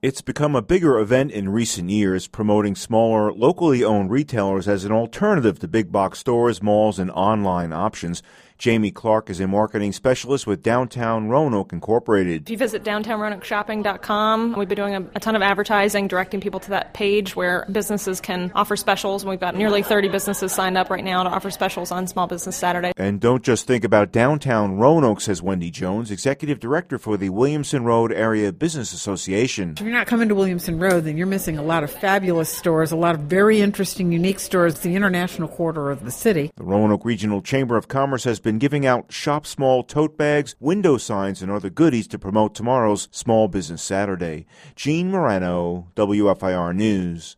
It's become a bigger event in recent years, promoting smaller, locally owned retailers as an alternative to big box stores, malls, and online options. Jamie Clark is a marketing specialist with Downtown Roanoke Incorporated. If you visit downtownroanokeshopping.com, we've been doing a ton of advertising, directing people to that page where businesses can offer specials. We've got nearly 30 businesses signed up right now to offer specials on Small Business Saturday. And don't just think about downtown Roanoke, says Wendy Jones, Executive Director for the Williamson Road Area Business Association. If you're not coming to Williamson Road, then you're missing a lot of fabulous stores, a lot of very interesting, unique stores, the international quarter of the city. The Roanoke Regional Chamber of Commerce has been giving out Shop Small tote bags, window signs, and other goodies to promote tomorrow's Small Business Saturday. Gene Morano, WFIR News.